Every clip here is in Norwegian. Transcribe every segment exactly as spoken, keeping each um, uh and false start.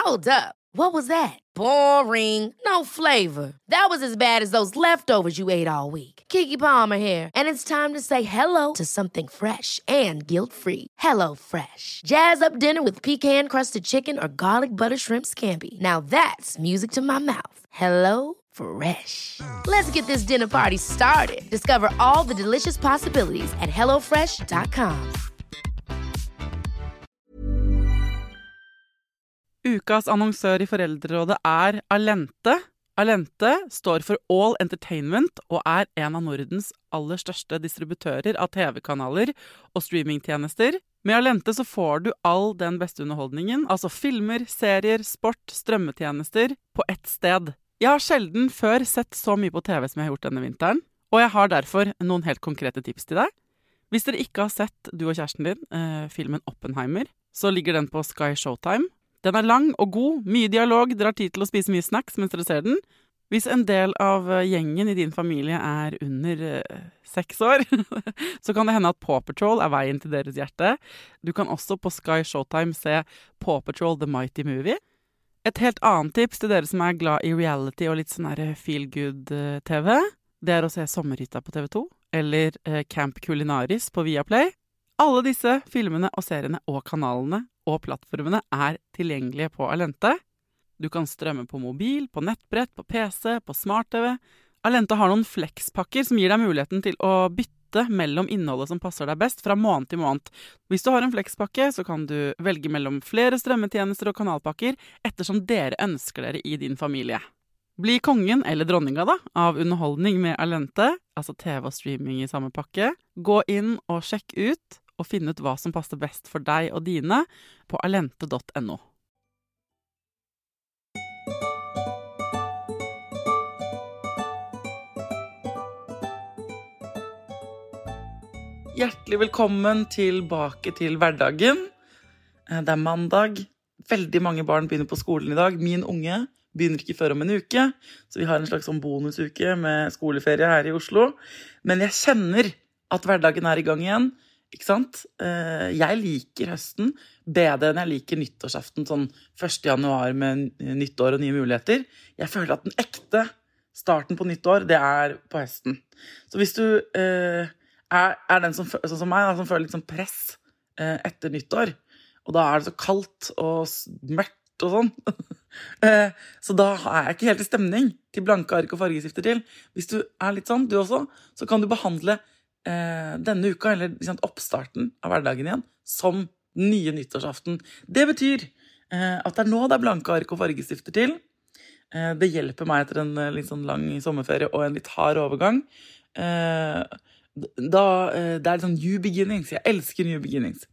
Hold up. What was that? Boring. No flavor. That was as bad as those leftovers you ate all week. Keke Palmer here, and it's time to say hello to something fresh and guilt-free. Hello Fresh. Jazz up dinner with pecan-crusted chicken or garlic butter shrimp scampi. Now that's music to my mouth. Hello Fresh. Let's get this dinner party started. Discover all the delicious possibilities at hello fresh dot com. Ukas annonsør i Foreldrerådet er Allente. Allente står for All Entertainment og er en av Nordens aller største distributører av T V-kanaler og streamingtjenester. Med Allente så får du all den beste underholdningen, altså filmer, serier, sport, strømmetjenester, på ett sted. Jeg har sjelden før sett så mye på T V som jeg har gjort denne vinteren, og jeg har derfor noen helt konkrete tips til deg. Hvis dere ikke har sett, du og kjæresten din, eh, filmen Oppenheimer, så ligger den på Sky Showtime. Den er lang og god, mye dialog, dere har tid til å spise mye snacks mens dere ser den. Hvis en del av gjengen i din familie er under eh, seks år, så kan det hende at Paw Patrol er veien til deres hjerte. Du kan også på Sky Showtime se Paw Patrol The Mighty Movie. Et helt annet tips til dere som er glad i reality og litt sånn her feel-good-T V, det er å se Sommerhytta på T V to, eller eh, Camp Culinaris på Viaplay. Alle disse filmene og seriene og kanalene og plattformene er tilgjengelige på Allente. Du kan strømme på mobil, på nettbrett, på P C, på smart-T V. Allente har noen flexpakker som gir deg muligheten til å bytte mellom innholdet som passer deg best fra måned til måned. Hvis du har en flexpakke, så kan du velge mellom flere strømmetjenester og kanalpakker ettersom dere ønsker dere i din familie. Bli kongen eller dronninga da, av underholdning med Allente, altså T V og streaming i samme pakke. Gå inn og sjekk ut og finne ut hva som passer best for deg og dine på allente punktum no. Hjertelig velkommen tilbake til hverdagen. Det er mandag. Veldig mange barn begynner på skolen i dag. Min unge begynner ikke før om en uke, så vi har en slags sånn bonusuke med skoleferie her i Oslo. Men jeg kjenner at hverdagen er i gang igjen. Ikke sant? Jeg liker høsten bedre enn jeg liker nyttårsaften, sånn første januar med nyttår og nye muligheter. Jeg føler at den ekte starten på nyttår, det er på høsten. Så hvis du eh, er, er den som, sånn som meg, da, som føler litt sånn press eh, etter nyttår, og da er det så kaldt og mørkt og sånn, eh, så da er jeg ikke helt i stemning til blanke ark og fargestifter til. Hvis du er litt sånn, du også, så kan du behandle Eh, denne uka, eller liksom, oppstarten av hverdagen igjen, som nye nyttårsaften. Det betyr eh, at det er nå det er blanke ark og fargestifter til. Eh, det hjelper meg etter en litt sånn lang sommerferie og en litt hard overgang. Eh, da, eh, det er litt sånn new beginnings. Jeg elsker new beginnings.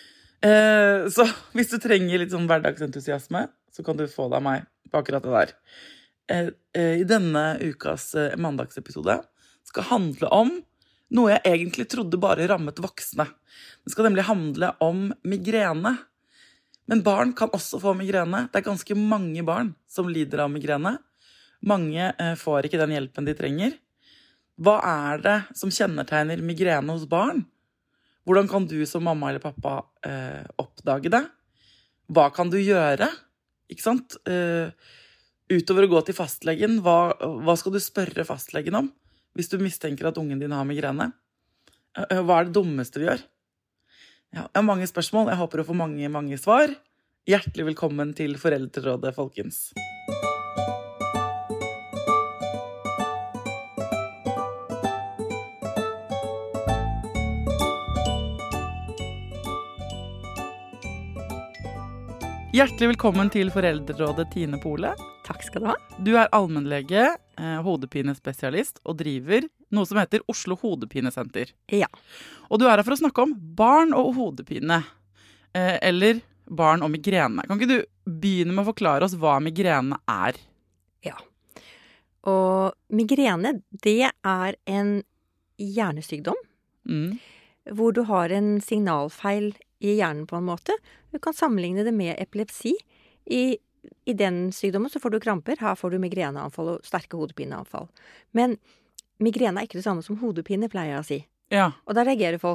Eh, så hvis du trenger litt sånn hverdagsentusiasme, så kan du få deg meg på akkurat det der. Eh, eh, I denne ukas eh, mandagsepisode skal handle om noe jeg egentlig trodde bare rammet voksne. Det skal nemlig handle om migrene. Men barn kan også få migrene. Det er ganske mange barn som lider av migrene. Mange eh, får ikke den hjelpen de trenger. Hva er det som kjennetegner migrene hos barn? Hvordan kan du som mamma eller pappa eh, oppdage det? Hva kan du gjøre? Ikke sant? Eh, utover å gå til fastlegen, hva, hva skal du spørre fastlegen om? Hvis du mistenker at ungen din har migrene, hva er det dummeste vi gjør? Ja, jeg har mange spørsmål, jeg håper å få mange, mange svar. Hjertelig velkommen til Foreldrerådet, folkens. Hjertelig velkommen til Foreldrerådet, Tine Pole. Takk skal du ha. Du er allmennlege, eh, hodepinespesialist og driver noe som heter Oslo Hodepinesenter. Ja. Og du er her for å snakke om barn og hodepine, eh, eller barn og migrene. Kan ikke du begynne med å forklare oss hva migrene er? Ja. Og migrene, det er en hjernesykdom, Mm. hvor du har en signalfeil i hjernen på en måte. Du kan sammenligne det med epilepsi. I I den sykdommen så får du kramper, her får du migreneanfall og sterke hodepineanfall. Men migrene er ikke det samme som hodepine, pleier jeg å si. Ja. Og da reagerer folk.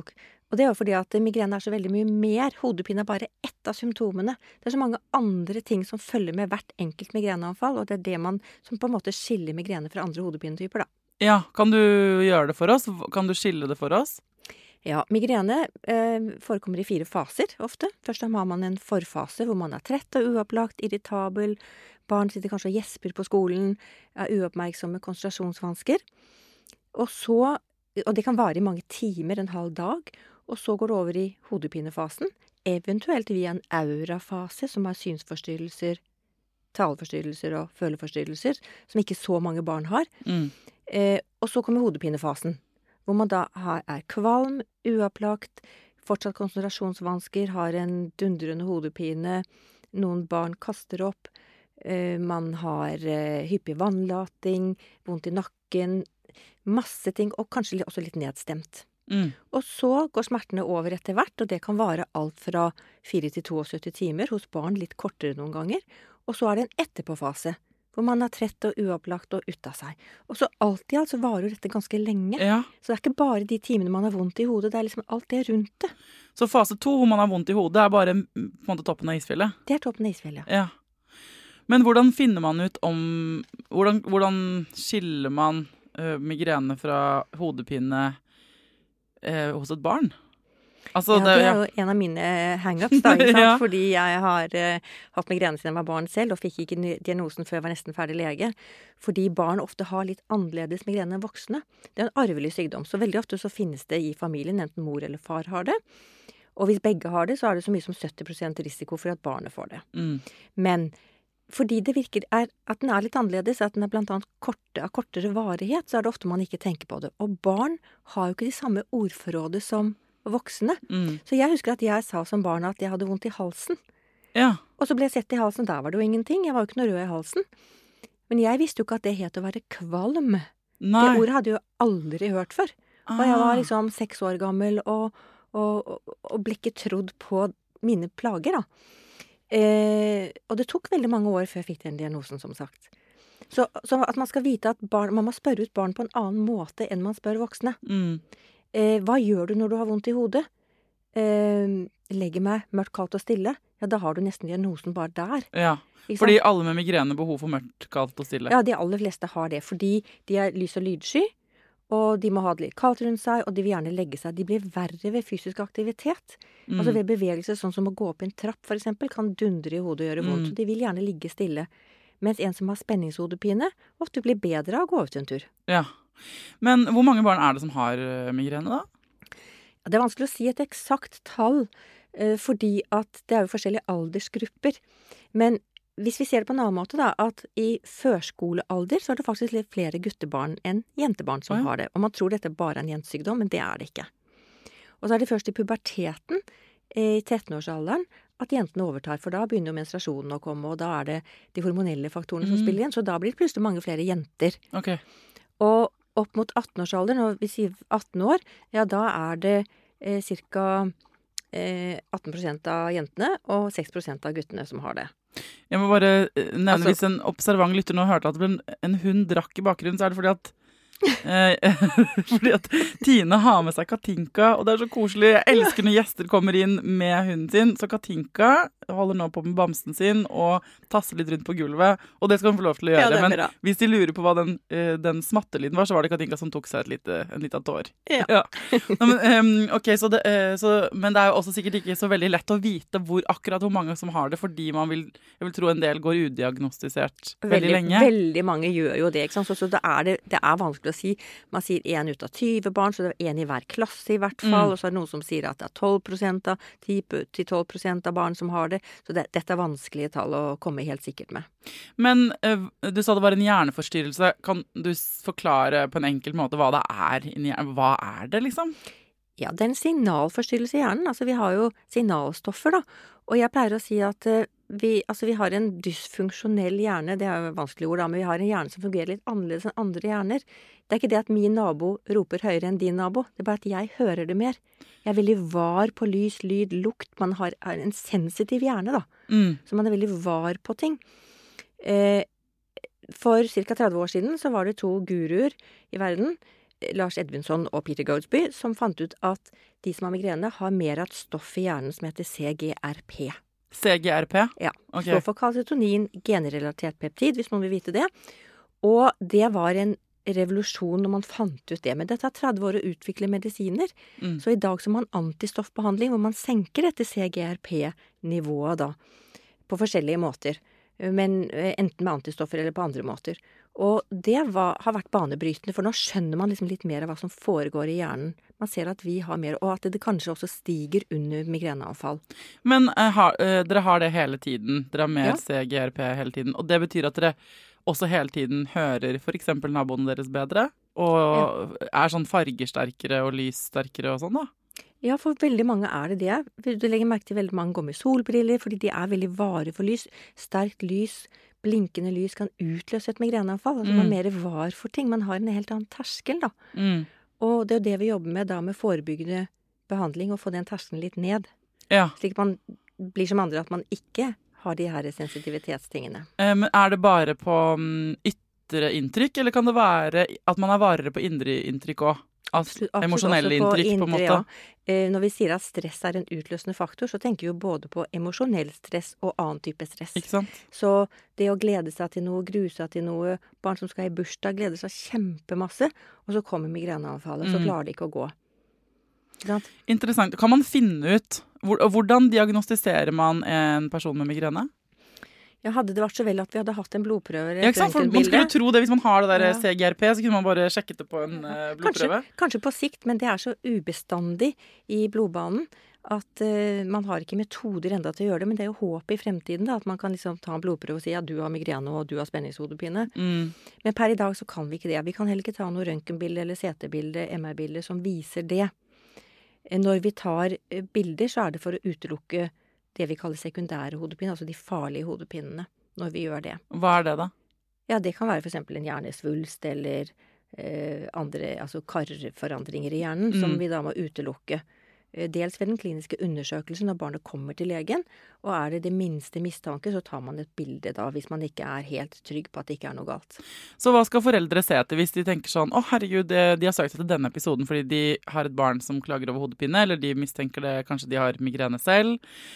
Og det er jo fordi at migrene er så veldig mye mer. Hodepine er bare ett av symptomene. Det er så mange andre ting som følger med hvert enkelt migreneanfall, og det er det man som på en måte skiller migrene fra andre hodepinetyper, da. Ja, kan du gjøre det for oss? Kan du skille det for oss? Ja, migrene eh, forekommer i fire faser ofte. Først har man en forfase hvor man er trett og uopplagt, irritabel, barn sitter kanskje og gjesper på skolen, er uoppmerksomme, konsentrasjonsvansker. Og så, og det kan vare i mange timer, en halv dag, og så går det over i hodepinefasen, eventuelt via en aurafase, som er synsforstyrrelser, taleforstyrrelser og føleforstyrrelser, som ikke så mange barn har. Mm. Eh, og så kommer hodepinefasen, hvor man da har, er kvalm, uopplagt, fortsatt konsentrasjonsvansker, har en dundrende hodepine, noen barn kaster opp, eh, man har eh, hyppig vannlating, vondt i nakken, masse ting, og kanskje også litt nedstemt. Mm. Og så går smertene over etter hvert, og det kan vare alt fra fire til syttito timer, hos barn litt kortere noen ganger. Og så er det en etterpåfase, hvor man er trett og uopplagt og ut av seg. Og så alt i alt så varer dette ganske lenge. Ja. Så det er ikke bare de timene man har vondt i hodet, det er liksom alt det rundt det. Så fase to, hvor man har vondt i hodet, er bare på en måte toppen av isfjellet? Det er toppen av isfjellet, ja. Men hvordan finner man ut om Hvordan, hvordan skiller man uh, migrene fra hodepine uh, hos et barn? Altså, ja, det, det er ja. jo en av mine hang-ups, da, ikke sant? Ja. Fordi jeg har uh, hatt migrene siden jeg var barn selv, og fikk ikke diagnosen før jeg var nesten ferdig lege. Fordi barn ofte har litt annerledes migrene enn voksne. Det er en arvelig sykdom, så veldig ofte så finnes det i familien, enten mor eller far har det. Og hvis begge har det, så er det så mye som sytti prosent risiko for at barnet får det. Mm. Men fordi det virker er, at den er litt annerledes, at den er blant annet korte, av kortere varighet, så er det ofte man ikke tenker på det. Og barn har jo ikke de samme ordforrådet som voksne. Mm. Så jeg husker at jeg sa som barn at jeg hadde vondt i halsen. Ja. Og så ble jeg sett i halsen, der var det jo ingenting. Jeg var jo ikke noe rød i halsen. Men jeg visste jo ikke at det het å være kvalm. Nei. Det ordet hadde jeg jo aldri hørt før. Ah. Og jeg var liksom seks år gammel og, og, og, og ble ikke trodd på mine plager, da. Eh, og det tok veldig mange år før jeg fikk den diagnosen, som sagt. Så, så at man skal vite at barn, man må spørre ut barn på en annen måte enn man spør voksne. Mm. Eh, hva gjør du når du har vondt i hodet? Eh, legger meg mørkt, kaldt og stille. Ja, da har du nesten diagnosen bare der. Ja, fordi alle med migrene har behov for mørkt, kaldt og stille. Ja, de aller fleste har det, fordi de er lys- og lydsky, og de må ha det litt kaldt rundt seg, og de vil gjerne legge seg. De blir verre ved fysisk aktivitet. Mm. Altså ved bevegelse, sånn som å gå opp en trapp, for eksempel, kan dundre i hodet og gjøre vondt. Mm. Så de vil gjerne ligge stille. Mens en som har spenningshodepine, ofte blir bedre av å gå ut en tur. Ja. Men hvor mange barn er det som har migrene, da? Ja, det er vanskelig å si et eksakt tall, eh, fordi at det er jo forskjellige aldersgrupper. Men hvis vi ser det på en annen måte, da, at i førskolealder så er det faktisk litt flere guttebarn enn jentebarn som oh, ja. har det. Og man tror dette bare er en jentesykdom, men det er det ikke. Og så er det først i puberteten, i trettenårsalderen, at jentene overtar, for da begynner jo menstruasjonen å komme, og da er det de hormonelle faktorene mm. som spiller igjen, så da blir det plutselig mange flere jenter. Ok. Og opp mot attenårsalderen, og vi sier atten år, ja, da er det eh, cirka eh, atten prosent av jentene og seks prosent av guttene som har det. Jeg må bare nevne, altså, hvis en observant lytter nå hørte at en hund drakk i bakgrunnen, så er det fordi at eh, fordi at Tine har med seg Katinka, og det er så koselig. Jeg elsker når gjester kommer inn med hunden sin, så Katinka holder nå på med bamsen sin og tasser litt rundt på gulvet, og det skal hun få lov til å gjøre. Ja, men hvis de lurer på hva den, den smattelyden var, så var det Katinka som tok seg et lite, en liten tår. Ja. Ja. Nå, men, um, ok, så det, så, men det er jo også sikkert ikke så veldig lett å vite hvor, akkurat hvor mange som har det, fordi man vil, jeg vil tro en del går udiagnostisert veldig, veldig lenge. Veldig mange gjør jo det, ikke sant? Så, så det, er det, det er vanskelig å si. Man sier en ut av tyve barn, så det er en i hver klasse i hvert fall, mm. og så er det noen som sier at det er tolv prosent av, ti til tolv prosent av barn som har det. Så det, dette er vanskelige tall å komme helt sikkert med. Men uh, du sa det var en hjerneforstyrrelse. Kan du forklare på en enkel måte hva det er? Hva er det, liksom? Ja, det er en signalforstyrrelse i hjernen. Altså, vi har jo signalstoffer, da. Og jeg pleier å si at uh, vi, altså, vi har en dysfunksjonell hjerne. Det er jo vanskelig ord, da, men vi har en hjerne som fungerer litt annerledes enn andre hjerner. Det er ikke det at min nabo roper høyere enn din nabo. Det er bare at jeg hører det mer. Jeg er veldig var på lys, lyd, lukt. Man har en sensitiv hjerne, da. Mm. Så man er veldig var på ting. Eh, for cirka tretti år siden så var det to guruer i verden Lars Edvinsson og Peter Goldsby, som fant ut at de som har migrene har mer av et stoff i hjernen som heter C G R P. C G R P? Ja. Ok. Står for kalsitonin, generelatert peptid, hvis noen vil vite det. Og det var en revolusjon når man fant ut det. Men det tar tretti år å utvikle medisiner. Mm. Så i dag så har man antistoffbehandling, hvor man senker dette C G R P-nivået da, på forskjellige måter. Men eh, enten med antistoffer eller på andre måter. Og det var, har vært banebrytende, for nå skjønner man liksom litt mer av hva som foregår i hjernen. Man ser at vi har mer, og at det, det kanskje også stiger under migreneanfall. Men eh, har, eh, dere har det hele tiden. Dere har mer Ja. C G R P hele tiden. Og det betyr at dere også hele tiden hører for eksempel naboene deres bedre, og er sånn fargersterkere og lyssterkere og sånn da? Ja, for veldig mange er det det. Du legger merke til veldig mange går med solbriller, fordi de er veldig vare for lys. Sterkt lys, blinkende lys kan utløse et migreneanfall. Altså Mm. man er mer var for ting. Man har en helt annen terskel da. Mm. Og det er jo det vi jobber med da, med forebyggende behandling, og få den terskelen litt ned. Ja. Slik at man blir som andre, at man ikke har de her sensitivitetstingene. Eh, Men er det bare på mm, ytre inntrykk, eller kan det være at man er varere på indre inntrykk også? Absolutt, absolutt Emosjonelle også inntrykk, på en indre, måte? ja. Eh, Når vi sier at stress er en utløsende faktor, så tenker vi jo både på emosjonell stress og annen type stress. Ikke sant? Så det å glede seg til noe, grue seg til noe, barn som skal i bursdag, gleder seg kjempemasse, og så kommer migreneanfallet, så Mm. klarer de ikke å gå. Ikke sant? Interessant. Kan man finne ut hvor- hvordan diagnostiserer man en person med migrene? Ja, hadde det vært så vel at vi hadde hatt en blodprøve eller Ja, et ikke sant? For man røntgenbilde. skulle tro det hvis man har det der Ja. C G R P, så kunne man bare sjekket det på en eh, blodprøve. Kanskje, kanskje på sikt, men det er så ubestandig i blodbanen at eh, man har ikke metoder enda til å gjøre det, men det er jo håp i fremtiden da, at man kan liksom ta en blodprøve og si ja, du har migrene og du har spenningshodepine. Mm. Men per i dag så kan vi ikke det. Vi kan heller ikke ta noe røntgenbilde eller C T-bilde, M R-bilde som viser det. Eh, Når vi tar eh, bilder, så er det for å utelukke det vi kaller sekundære hodepine, altså de farlige hodepinene, når vi gjør det. Hva er det da? Ja, det kan være for eksempel en hjernesvulst eller eh, andre, altså karforandringer i hjernen, som Mm. vi da må utelukke. Eh, Dels ved den kliniske undersøkelsen når barnet kommer til legen, og er det det minste mistanke, så tar man et bilde da, hvis man ikke er helt trygg på at det ikke er noe galt. Så hva skal foreldre se etter hvis de tenker sånn, å herregud, de, de har søkt etter denne episoden fordi de har et barn som klager over hodepine, eller de mistenker det, kanskje de har migrene selv.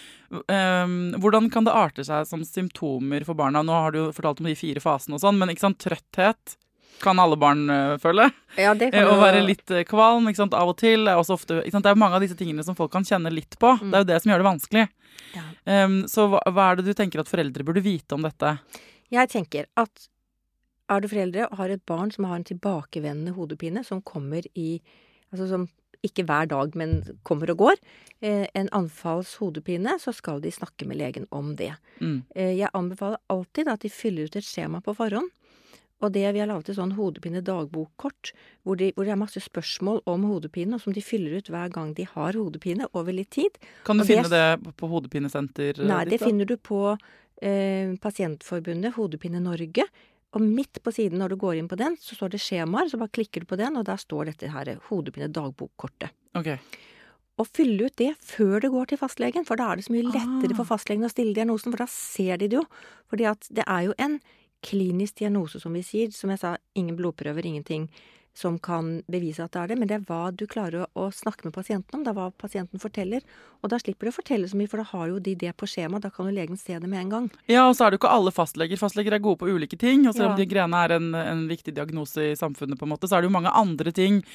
Um, hvordan kan det arte seg som symptomer for barna? Nå har du jo fortalt om de fire fasene og sånn, men ikke sant, trøtthet kan alle barn uh, føle. Ja, det Eh, Å være litt uh, kvalm, ikke sant, av og til. Er også ofte, ikke sant, det er jo mange av disse tingene som folk kan kjenne litt på. Mm. Det er jo det som gjør det vanskelig. Ja. Um, så hva, hva er det du tenker at foreldre burde vite om dette? Jeg tenker at er du foreldre og har et barn som har en tilbakevendende hodepine, som kommer i, altså som ikke hver dag, men kommer og går, eh, en anfallshodepine, så skal de snakke med legen om det. Mm. Eh, jeg anbefaler alltid at de fyller ut et skjema på forhånd, og det vi har laget et sånn hodepine-dagbokkort, hvor, de, hvor det er masse spørsmål om hodepine, og som de fyller ut hver gang de har hodepine over litt tid. Kan du Og det- finne det på- på hodepinesenter? uh, Nei, ditt, det da? finner du på eh, Pasientforbundet, Hodepine Norge. Og midt på siden når du går inn på den, så står det skjemaer, så bare klikker du på den, og der står dette her hodepine-dagbokkortet. Ok. Og fylle ut det før du går til fastlegen, for da er det så mye lettere Ah. for fastlegen å stille diagnosen, for da ser de det jo. Fordi at det er jo en klinisk diagnose, som vi sier, som jeg sa, ingen blodprøver, ingenting som kan bevise at det er det, men det er hva du klarer å, å snakke med pasienten om, det er hva pasienten forteller, og da slipper du å fortelle så mye, for da har jo de det på skjema, da kan jo legen se det med en gang. Ja, og så er det jo ikke alle fastleger. Fastleger er gode på ulike ting, og selv om Ja. migrene er en, en viktig diagnose i samfunnet, på en måte, så er det jo mange andre ting.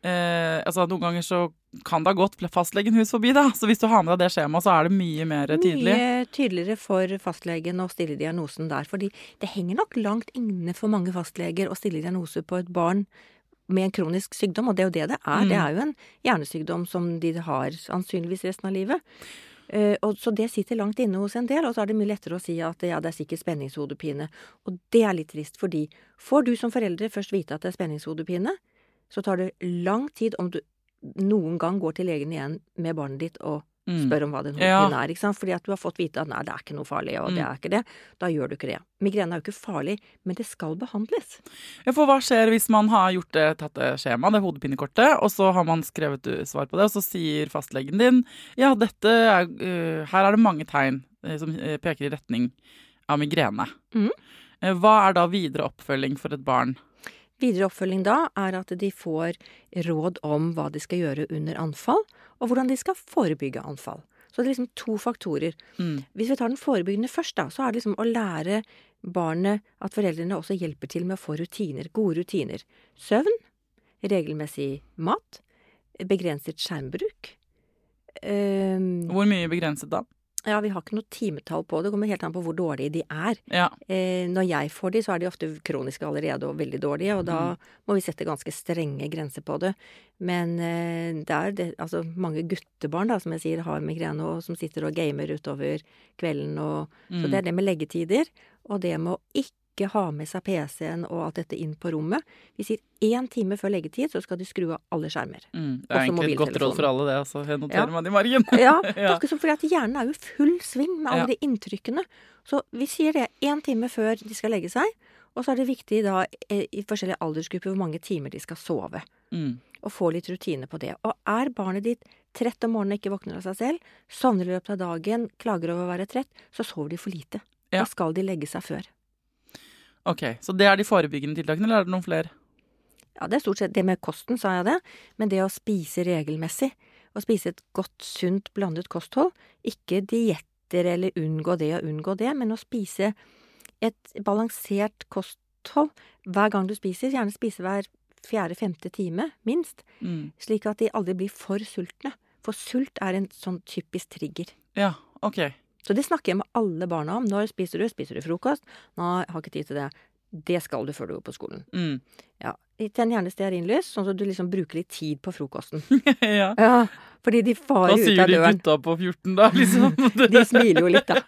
Eh, altså Noen ganger så kan det ha gått fastlegen hus forbi, da. Så hvis du har med deg det skjemaet, så er det mye mer tydelig. Mye tydeligere for fastlegen å stille diagnosen der, fordi det henger nok langt inne for mange fastleger å stille diagnose på et barn med en kronisk sykdom, og det er jo det det er. Mm. Det er jo en hjernesykdom som de har sannsynligvis resten av livet. Eh, og så det sitter langt inne hos en del, og så er det mye lettere å si at ja, det er sikkert spenningshodepine. Og det er litt trist, fordi får du som foreldre først vite at det er spenningshodepine, så tar det lang tid om du noen gang går til legen igjen med barnet ditt og Mm. spør om hva den Ja. hodepinen er, ikke sant? Fordi at du har fått vite at nei, det er ikke noe farlig, og det Mm. er ikke det. Da gjør du ikke det. Migrene er jo ikke farlig, men det skal behandles. Ja, for hva skjer hvis man har gjort det, tatt det skjemaet, det hodepinekortet, og så har man skrevet svar på det, og så sier fastlegen din ja, dette er, uh, her er det mange tegn uh, som uh, peker i retning av migrene. Mhm. Uh, hva er da videre oppfølging for et barn? Videre oppfølging da er at de får råd om hva de skal gjøre under anfall, og hvordan de skal forebygge anfall. Så det er liksom to faktorer. Mm. Hvis vi tar den forebyggende først da, så er det liksom å lære barnet at foreldrene også hjelper til med å få rutiner, gode rutiner. Søvn, regelmessig mat, begrenset skjermbruk. Um, Hvor mye begrenset da? Ja, vi har ikke noe timetall på det. Det kommer helt an på hvor dårlige de er. Ja. Eh, når jeg får de, så er de ofte kroniske allerede og veldig dårlige, og da Mm. må vi sette ganske strenge grenser på det. Men eh, det er det, altså mange guttebarn da, som jeg sier, har migrene og som sitter og gamer utover kvelden. Og, Mm. Så det er det med leggetider, og det med å ikke ha med seg P C-en og alt dette inn på rommet. Vi sier én time før leggetid, så skal de skru av alle skjermer. Mm. Det er Også egentlig et godt råd for alle det, altså. Jeg noterer Ja. meg det i margen. Ja, det Ja. er ikke så fordi at hjernen er jo i full sving med alle Ja. de inntrykkene. Så vi sier det én time før de skal legge seg, og så er det viktig da eh, i forskjellige aldersgrupper hvor mange timer de skal sove. Mm. Og få litt rutine på det. Og er barnet ditt trett om morgenen og ikke våkner av seg selv, sovner i løpet av dagen, klager over å være trett, så sover de for lite. Ja. Da skal de legge seg før. Ok, så det er de forebyggende tiltakene, eller er det noen flere? Ja, det er stort sett det med kosten, sa jeg det. Men det å spise regelmessig, å spise et godt, sunt, blandet kosthold, ikke dietter eller unngå det og unngå det, men å spise et balansert kosthold hver gang du spiser, gjerne spise hver fjerde-femte time, minst, Mm. slik at de aldri blir for sultne. For sult er en sånn typisk trigger. Ja, ok. Så det snakker jeg med alle barna om. Når spiser du? Spiser du frokost? Nei, jeg har ikke tid til det. Det skal du før du går på skolen. Mm. Ja, tenn gjerne stearinlys, sånn at du liksom bruker litt tid på frokosten. Ja. Ja, fordi de Hva farer ut sier av de døren. gutta på fjorten da, liksom? De smiler jo litt, da.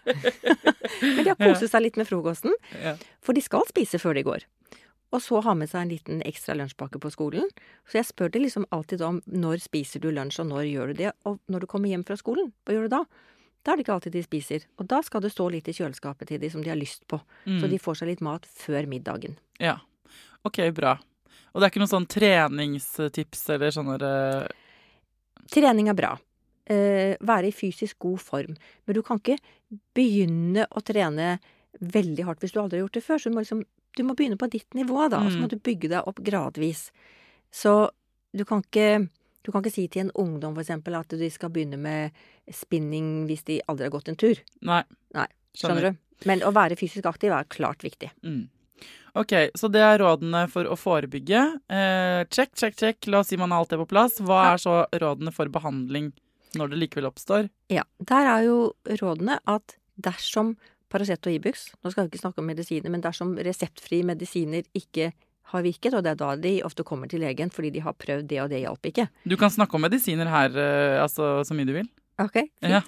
Men de har koset seg litt med frokosten, Ja. for de skal spise før de går. Og så ha med seg en liten ekstra lunsjpakke på skolen. Så jeg spør det liksom alltid om når spiser du lunsj, og når gjør du det? Og når du kommer hjem fra skolen, hva gjør du da? Da er det ikke alltid de spiser. Og da skal det stå litt i kjøleskapet til de som de har lyst på. Så Mm. de får seg litt mat før middagen. Ja. Ok, bra. Og det er ikke noen sånn treningstips eller sånne eh, Trening er bra. Eh, være i fysisk god form. Men du kan ikke begynne å trene veldig hardt hvis du aldri har gjort det før. Så du må, liksom, du må begynne på ditt nivå, da. Og så Mm. må du bygge deg opp gradvis. Så du kan ikke, du kan ikke si til en ungdom for eksempel at de skal begynne med spinning hvis de aldri har gått en tur. Nei. Nei, skjønner du? Men å være fysisk aktiv er klart viktig. Mm. Ok, så det er rådene for å forebygge. Eh, check, check, check. La oss si man har alt det på plass. Hva Ja. er så rådene for behandling når det likevel oppstår? Ja, der er jo rådene at dersom Paracet og Ibux, nå skal vi ikke snakke om medisiner, men dersom reseptfrie medisiner ikke har virket, og det er da de ofte kommer til legen fordi de har prøvd det og det hjalp ikke. Du kan snakke om medisiner her, eh, altså så mye du vil. Ok, fint. Ja.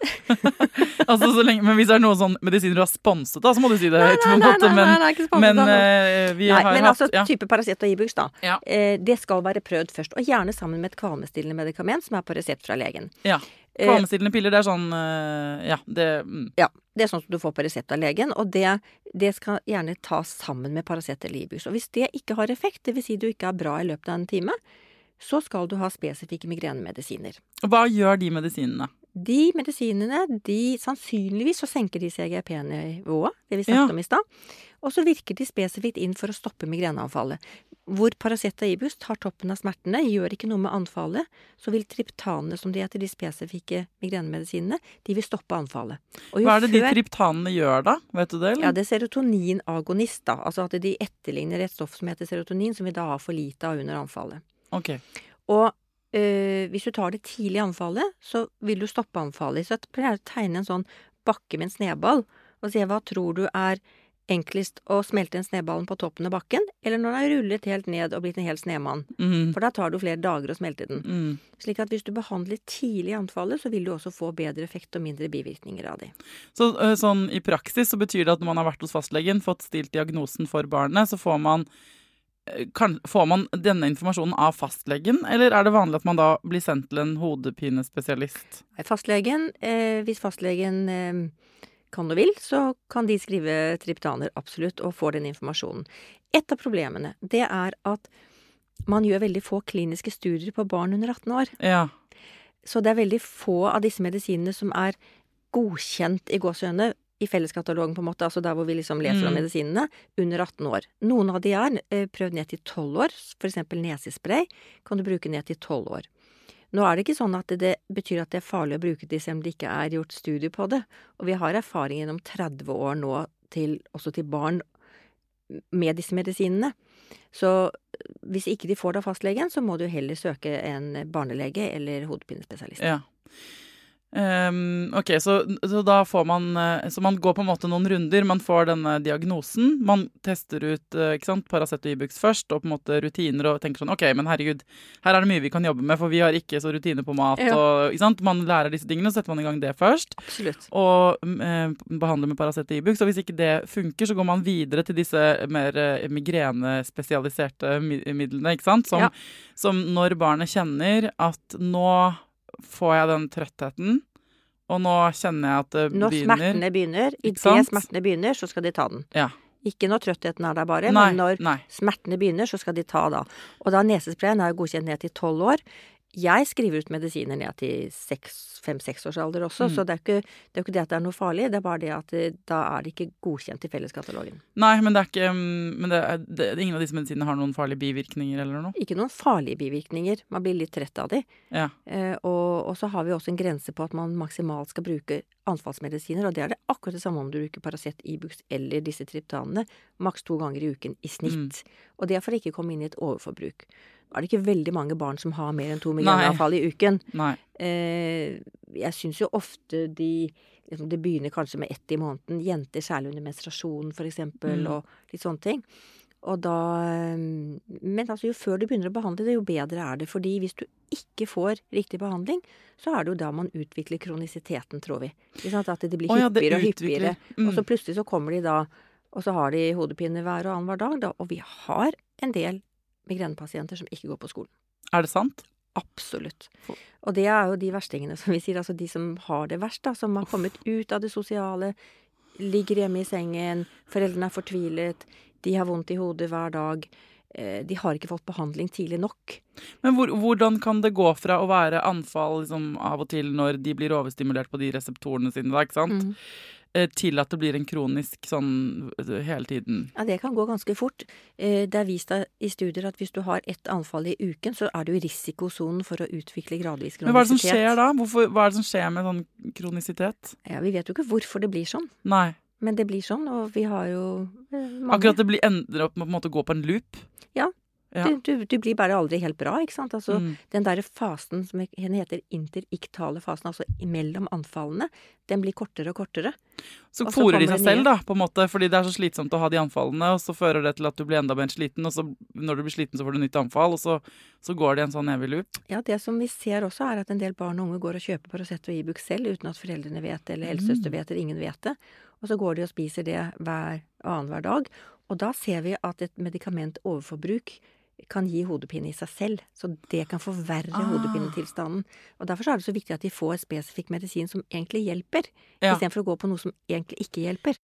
altså, så lenge, men hvis det er noen sånn medisiner du har sponset, da, så må du si det høyt. på en Nei, nei, måte, nei, men, nei, nei, ikke sponset men av noen. eh, vi Nei, har men hatt altså ja. type Paracet og Ibux da, Ja. eh, det skal være prøvd først, og gjerne sammen med et kvalmestillende medikament som er på resept fra legen. Ja. Eh, Kvalmestillende piller, det er sånn eh, Ja, det mm. Ja, det er sånn som du får på resept av legen, og det, det skal gjerne tas sammen med Paracet eller Ibux. Og hvis det ikke har effekt, det vil si du ikke er bra i løpet av en time, så skal du ha spesifikke migrenemedisiner. Hva gjør de medisinene? De medisinene, de sannsynligvis så senker de C G R P-nivået, det vi snakket Ja. om i stad, og så virker de spesifikt inn for å stoppe migreneanfallet. Hvor Paracet og Ibux tar toppen av smertene, gjør ikke noe med anfallet, så vil triptanene, som de heter, de spesifikke migrenemedisinene, de vil stoppe anfallet. Og jo Hva er det de før- triptanene gjør da? Vet du det, eller? Ja, det er serotoninagonist, da. Altså at de etterligner et stoff som heter serotonin, som vi da har for lite av under anfallet. Ok. Og øh, hvis du tar det tidlig i anfallet, så vil du stoppe anfallet. Så jeg pleier å tegne en sånn bakke med en sneball, og se hva tror du er enklest å smelte en sneballen på toppen av bakken, eller når den har rullet helt ned og blitt en hel snemann. Mm. For da tar det jo flere dager å smelte den. Mm. Slik at hvis du behandler tidlig i anfallet, så vil du også få bedre effekt og mindre bivirkninger av de. Så øh, sånn i praksis så betyr det at når man har vært hos fastlegen, fått stilt diagnosen for barnet, så får man øh, kan, får man denne informasjonen av fastlegen, eller er det vanlig at man da blir sendt til en hodepinespesialist? Fastlegen, eh, hvis fastlegen eh, kan og vil, så kan de skrive triptaner absolutt, og får den informasjonen. Et av problemene, det er at man gjør veldig få kliniske studier på barn under atten år. Ja. Så det er veldig få av disse medisinene som er godkjent i gåseøyne i felleskatalogen på en måte, altså der hvor vi liksom leser om Mm. medisinene, under atten år. Noen av de er eh, prøvd ned til tolv år, for eksempel nesespray kan du bruke ned til tolv år. Nå er det ikke sånn at det, det betyr at det er farlig å bruke det selv om det ikke er gjort studier på det, og vi har erfaring gjennom tretti år nå til, også til barn med disse medisinene. Så hvis ikke de får det av fastlegen, så må du heller søke en barnelege eller hodepinespesialist. Ja. Um, ok, så, så da får man eh, Så man går på en måte noen runder. Man får denne diagnosen. Man tester ut eh, ikke sant, Paracet og Ibux først, og på en måte rutiner, og tenker sånn, ok, men herregud, her er det mye vi kan jobbe med, for vi har ikke så rutiner på mat. Ja. Og, ikke sant? Man lærer disse tingene, så setter man i gang det først. Absolutt. Og eh, behandler med Paracet og Ibux. Og hvis ikke det funker, så går man videre til disse mer eh, migrene-spesialiserte mi- midlene, ikke sant? Som, Ja. som når barnet kjenner at nå får jeg den trøttheten, og nå kjenner jeg at det Når begynner. smertene begynner, i Ikke det sant? smertene begynner, så skal de ta den. Ja. Ikke når trøttheten er der bare, Nei, men når nei. smertene begynner, så skal de ta da. Og da nesesprayen er jo godkjent ned til tolv år. Jeg skriver ut medisiner ned til fem-seks års alder også, Mm. så det er, ikke, det er jo ikke det at det er noe farlig, det er bare det at det, da er det ikke godkjent i felleskatalogen. Nei, men det er ikke mm, men det er, det, ingen av disse medisinene har noen farlige bivirkninger eller noe? Ikke noen farlige bivirkninger, man blir litt trett av de. Ja. Eh, og, og så har vi også en grense på at man maksimalt skal bruke anfallsmedisiner, og det er det akkurat det samme om du bruker Paracet, Ibux eller disse triptanene, maks to ganger i uken i snitt. Og det er for å ikke komme inn i et overforbruk. Nå er det ikke veldig mange barn som har mer enn to migreneanfall i uken. Nei. Eh, jeg syns jo ofte de liksom, det begynner kanskje med ett i måneden, jenter særlig under menstruasjon for eksempel, Mm. og litt sånne ting. Og da, eh, men altså jo før du begynner å behandle det, jo bedre er det, fordi hvis du ikke får riktig behandling, så er det jo da man utvikler kronisiteten, tror vi. Ikke sant? At det blir Å ja, det hyppigere og utvikler. hyppigere. Mm. Og så plutselig så kommer de da, og så har de hodepine hver og annen hver dag, da, og vi har en del migrenepasienter som ikke går på skolen. Er det sant? Absolutt. Og det er jo de verstingene, som vi sier, altså de som har det verst, da, som har kommet ut av det sosiale, ligger hjemme i sengen, foreldrene er fortvilet, de har vondt i hodet hver dag, eh, de har ikke fått behandling tidlig nok. Men hvor, hvordan kan det gå fra å være anfall liksom, av og til når de blir overstimulert på de reseptorene sine, da, ikke sant? Mm. Eh, til at det blir en kronisk sånn eh, hele tiden? Ja, det kan gå ganske fort. Eh, Det er vist da i studier at hvis du har ett anfall i uken, så er du i risikosonen for å utvikle gradvis kronisitet. Men hva er det som skjer da? Hvorfor, hva er det som skjer med sånn kronisitet? Ja, vi vet jo ikke hvorfor det blir sånn, Nei. men det blir sånn, og vi har jo eh, mange. Akkurat det blir ender opp med å på en måte gå på en loop? Ja. Ja. Du, du, du blir bare aldri helt bra, ikke sant? Altså, Mm. den der fasen som den heter interiktale fasen, altså mellom anfallene, den blir kortere og kortere. Så Og så fôrer de kommer seg det selv, nye. da, på en måte, fordi det er så slitsomt å ha de anfallene, og så fører det til at du blir enda mer sliten, og så når du blir sliten, så får du nytt anfall, og så, så går det i en sånn evig loop. Ja, det som vi ser også er at en del barn og unge går og kjøper Paracet og Ibux selv, uten at foreldrene vet det, eller helsesøster vet det, eller ingen vet det. Og så går de og spiser det hver annen hver dag. Og da ser vi at et medikament overforbruk kan gi hodepine i seg selv, så det kan forverre Ah. hodepinetilstanden. Og derfor så er det så viktig at de får spesifikk medisin som egentlig hjelper, Ja. istedenfor å gå på noe som egentlig ikke hjelper.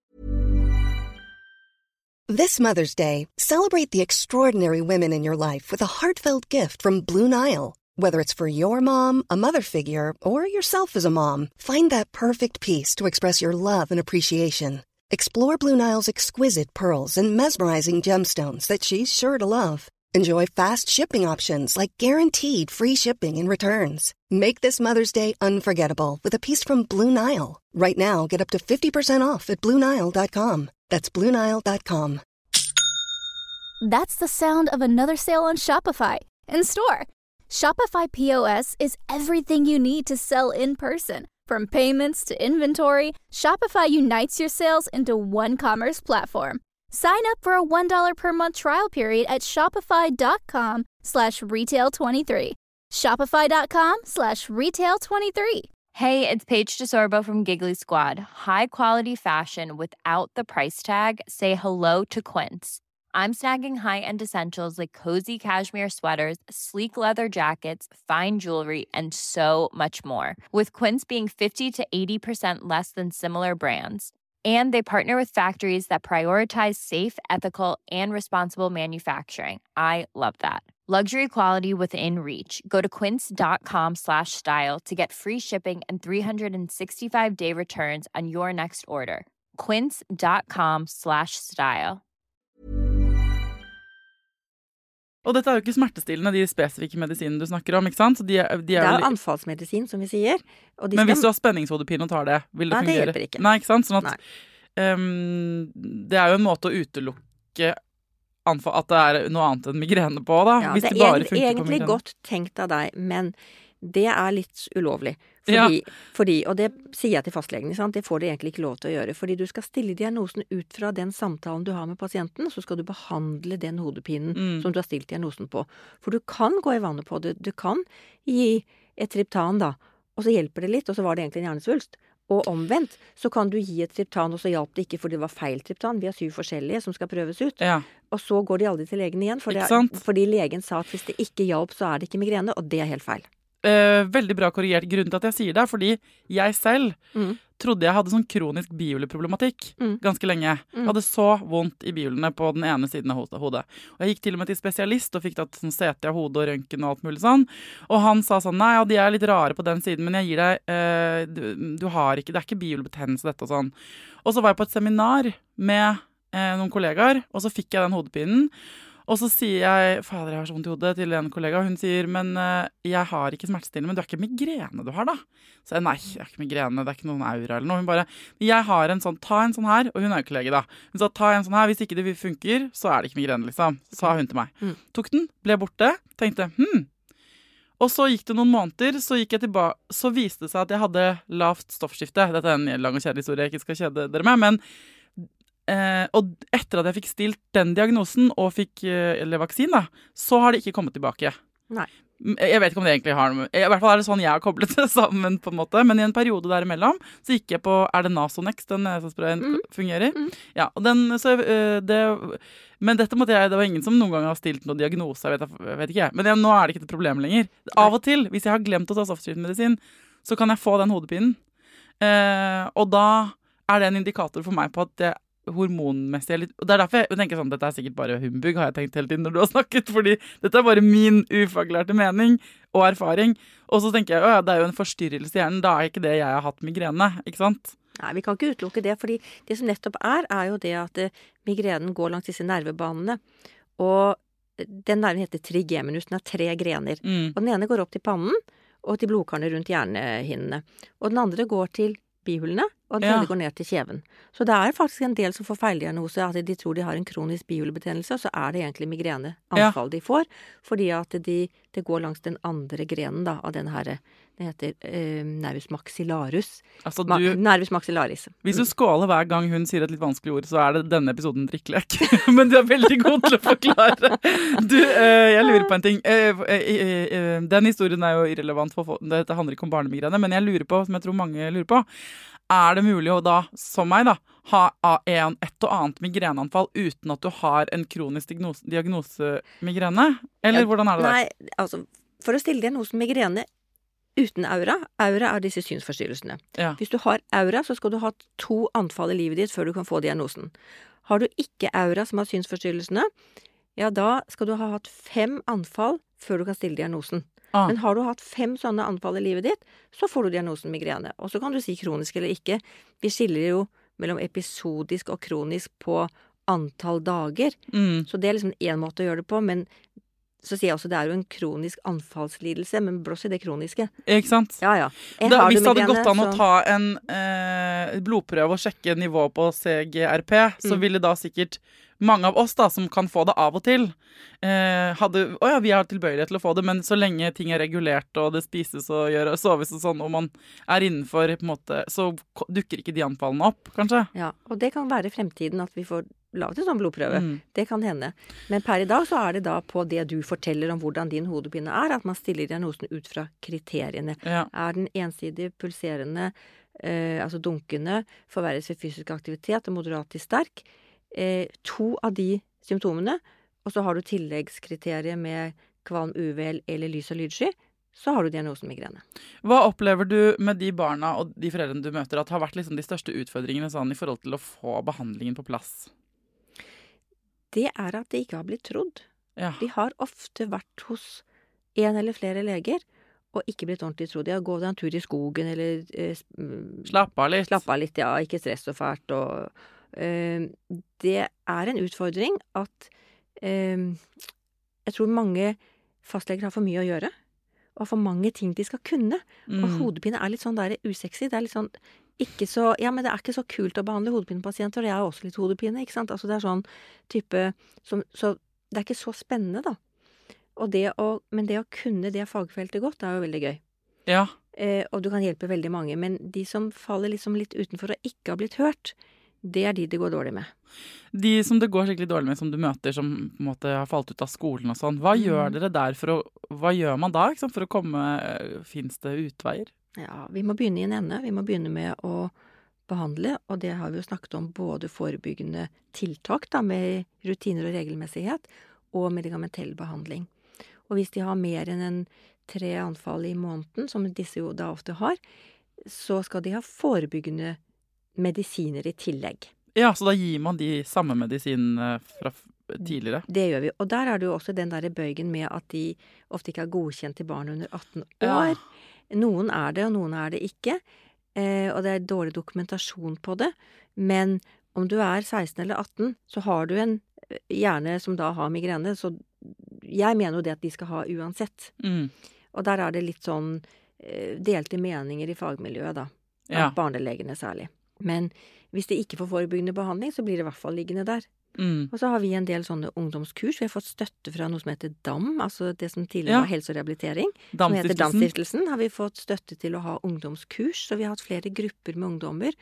This Mother's Day, celebrate the extraordinary women in your life with a heartfelt gift from Blue Nile. Whether it's for your mom, a mother figure, or yourself as a mom, find that perfect piece to express your love and appreciation. Explore Blue Nile's exquisite pearls and mesmerizing gemstones that she's sure to love. Enjoy fast shipping options like guaranteed free shipping and returns. Make this Mother's Day unforgettable with a piece from Blue Nile. Right now, get up to fifty percent off at Blue Nile dot com. That's Blue Nile dot com. That's the sound of another sale on Shopify in store. Shopify P O S is everything you need to sell in person. From payments to inventory, Shopify unites your sales into one commerce platform. Sign up for a one dollar per month trial period at shopify.com slash retail 23. Shopify.com slash retail 23. Hey, it's Paige DeSorbo from Giggly Squad. High quality fashion without the price tag. Say hello to Quince. I'm snagging high-end essentials like cozy cashmere sweaters, sleek leather jackets, fine jewelry, and so much more. With Quince being fifty to eighty percent less than similar brands. And they partner with factories that prioritize safe, ethical, and responsible manufacturing. I love that. Luxury quality within reach. Go to quince.com slash style to get free shipping and three sixty-five day returns on your next order. Quince.com slash style. Og dette er jo ikke smertestillende, de spesifikke medisinene du snakker om, ikke sant? Så de er, de er det er jo... anfallsmedisin, som vi sier. Og de Men skal... hvis du har spenningshodepine og tar det, vil det Nei, fungere? det hjelper ikke. Nei, ikke sant? Sånn at um, det er jo en måte å utelukke anfall, at det er noe annet enn migrene på, da. Ja, hvis det det bare er funker egentlig på migrene. godt tenkt av deg, men det er litt ulovlig. Fordi, Ja. fordi, og det sier jeg til fastlegen, sant? Det får de egentlig ikke lov til å gjøre. Fordi du skal stille diagnosen ut fra den samtalen du har med pasienten, så skal du behandle den hodepinen Mm. som du har stilt diagnosen på. For du kan gå i vannet på det. Du kan gi et triptan, da, og så hjelper det litt, og så var det egentlig en hjernesvulst. Og omvendt, så kan du gi et triptan, og så hjalp det ikke fordi det var feil triptan. Vi har syv forskjellige som skal prøves ut. Ja. Og så går de aldri til legen igjen, for det Ikke er, sant? fordi legen sa at hvis det ikke hjalp, så er det ikke migrene, og det er helt feil. Eh, veldig bra korrigert. Grunnen til at jeg sier det er fordi jeg selv Mm. trodde jeg hadde sånn kronisk bihuleproblematikk Mm. ganske lenge. Mm. Jeg hadde så vondt i bihulene på den ene siden av ho- hodet. Og jeg gikk til og med til spesialist og fikk tatt sånn C T av hodet og røntgen og alt mulig sånn. Og han sa sånn, nei, ja, de er litt rare på den siden, men jeg gir deg, eh, du, du har ikke, det er ikke bihulebetennelse dette og sånn. Og så var jeg på et seminar med eh, noen kollegaer, og så fikk jeg den hodepinen. Og så sier jeg, fader, jeg har så vondt i hodet, til en kollega, og hun sier, men uh, jeg har ikke smertestillende, men du har ikke migrene du har da? Så jeg, nei, jeg har ikke migrene, det er ikke noen aura eller noe. Hun bare, jeg har en sånn, ta en sånn her, og hun er jo ikke lege da. Hun sa, ta en sånn her, hvis ikke det funker, så er det ikke migrene liksom, sa hun til meg. Mm. Tok den, ble borte, tenkte, hm. Og så gikk det noen måneder, så gikk jeg tilbake, så viste det seg at jeg hadde lavt stoffskifte. Dette er en lang og kjedelig historie jeg ikke skal kjede dere med, men Eh, og etter at jeg fikk stilt den diagnosen og fikk eh, eller vaksin da, så har det ikke kommet tilbake. Nei. Jeg vet ikke om det egentlig har noe, i hvert fall er det sånn jeg har koblet det sammen på en måte, men i en periode derimellom så gikk jeg på, er det Nasonex, den nesesprayen Mm. fungerer? Mm. Ja, og den, så eh, det, men dette måtte jeg, det var ingen som noen gang har stilt noen diagnose, jeg vet, jeg vet ikke, men det, nå er det ikke et problem lenger. Av og til, hvis jeg har glemt å ta stoffskiftemedisin, så kan jeg få den hodepinen, eh, og da er det en indikator for meg på at det hormonmessig litt, og det er derfor jeg tenker sånn, dette er sikkert bare humbug, har jeg tenkt hele tiden når du har snakket, fordi dette er bare min ufaglærte mening og erfaring, og så tenker jeg, ja, det er jo en forstyrrelse i hjernen, da er ikke det jeg har hatt migrene, ikke sant? Nei, vi kan ikke utelukke det, fordi det som nettopp er, er jo det at eh, migrenen går langs disse nervebanene, og den nerven heter trigeminus, den har tre grener, Mm. og den ene går opp til pannen, og til blodkarene rundt hjernehinnene, og den andre går til bihulene, og den tredje Ja. går ned til kjeven. Så det er faktisk en del som får feildiagnose, at de tror de har en kronisk bihulebetennelse, og så er det egentlig migreneanfall de får, fordi at de, det går langs den andre grenen da, av den her, det heter eh, nervus maxillaris. Altså Ma du, nervus maxillaris. hvis du skåler hver gang hun sier et litt vanskelig ord, så er det denne episoden drikkelek. Men du er veldig god til å forklare. Du, eh, jeg lurer på en ting. Eh, eh, eh, den historien er jo irrelevant, for folk. Dette handler ikke om barnemigrene, men jeg lurer på, som jeg tror mange lurer på, er det mulig å da, som meg da, ha en, et og annet migreneanfall uten at du har en kronisk diagnose, diagnosemigrene? Eller Ja, hvordan er det der? Nei, altså, for å stille diagnosen migrene uten aura, aura er disse synsforstyrrelsene. Ja. Hvis du har aura, så skal du ha to anfall i livet ditt før du kan få diagnosen. Har du ikke aura som har synsforstyrrelsene, ja, da skal du ha hatt fem anfall før du kan stille diagnosen. Ah. Men har du hatt fem sånne anfall i livet ditt, så får du diagnosen migrene. Og så kan du si kronisk eller ikke. Vi skiller jo mellom episodisk og kronisk på antall dager. Mm. Så det er liksom en måte å gjøre det på, men så sier jeg også det er jo en kronisk anfallslidelse, men blås i det kroniske. Ikke sant? Ja, ja. Jeg Da, har hvis det hadde migrene, gått an å så- ta en eh, blodprøve og sjekke nivået på C G R P, så Mm. ville da sikkert mange av oss da, som kan få det av og til, eh, hadde, å ja, vi har tilbøyelighet til å få det, men så lenge ting er regulert, og det spises og gjør, og soves og sånn, og man er innenfor, på en måte, så ko- dukker ikke de anfallene opp, kanskje? Ja, og det kan være i fremtiden at vi får laget en sånn blodprøve. Mm. Det kan hende. Men per i dag så er det da på det du forteller om hvordan din hodepine er, at man stiller diagnosen ut fra kriteriene. Ja. Er den ensidig pulserende, eh, altså dunkende, forverres ved fysisk aktivitet og moderat til sterk? Eh, to av de symptomene, og så har du tilleggskriteriet med kvalm, uvel eller lys- og lydsky, så har du diagnosen migrene. Hva opplever du med de barna og de foreldrene du møter, at har vært liksom de største utfordringene sånn, i forhold til å få behandlingen på plass? Det er at det ikke har blitt trodd. Ja. De har ofte vært hos en eller flere leger, og ikke blitt ordentlig trodd. De har gått en tur i skogen, eller eh, Slapp av litt. Slapp av litt, ja. Ikke stress så fælt. Og, eh, det er en utfordring at eh, jeg tror mange fastleger har for mye å gjøre, og for mange ting de skal kunne. Mm. Og hodepine er litt sånn der usexy. Det er litt sånn ikke så, ja, men det er ikke så kult å behandle hodepinepasienter, og jeg har også litt hodepine, ikke sant? Altså det er sånn type, som, så det er ikke så spennende da. Og det å, men det å kunne det fagfeltet godt er jo veldig gøy. Ja. Eh, og du kan hjelpe veldig mange, men de som faller liksom litt utenfor og ikke har blitt hørt, det er de det går dårlig med. De som det går skikkelig dårlig med, som du møter, som på en måte har falt ut av skolen og sånn, hva mm. gjør dere der for å, hva gjør man da, ikke sant, for å komme, finnes det utveier? Ja, vi må begynne i en ende. Vi må begynne med å behandle, og det har vi jo snakket om både forebyggende tiltak da, med rutiner og regelmessighet, og medikamentell behandling. Og hvis de har mer enn en tre anfall i måneden, som disse jo da ofte har, så skal de ha forebyggende medisiner i tillegg. Ja, så da gir man de samme medisinene fra tidligere? Det gjør vi, og der er det jo også den der bøygen med at de ofte ikke er godkjent til barn under atten år. Ja. Noen er det, og noen er det ikke, eh, og det er dårlig dokumentasjon på det, men om du er seksten eller atten, så har du en hjerne som da har migrene, så jeg mener jo det at de skal ha uansett. Mm. Og der er det litt sånn eh, delte meninger i fagmiljøet da, ja. Barnelegene særlig. Men hvis de ikke får forebyggende behandling, så blir det i hvert fall liggende der. Mm. Og så har vi en del sånne ungdomskurs. Vi har fått støtte fra noe som heter D A M, altså det som tidligere ja. var helse og rehabilitering. Som heter D A M-stiftelsen. Har vi fått støtte til å ha ungdomskurs, så vi har hatt flere grupper med ungdommer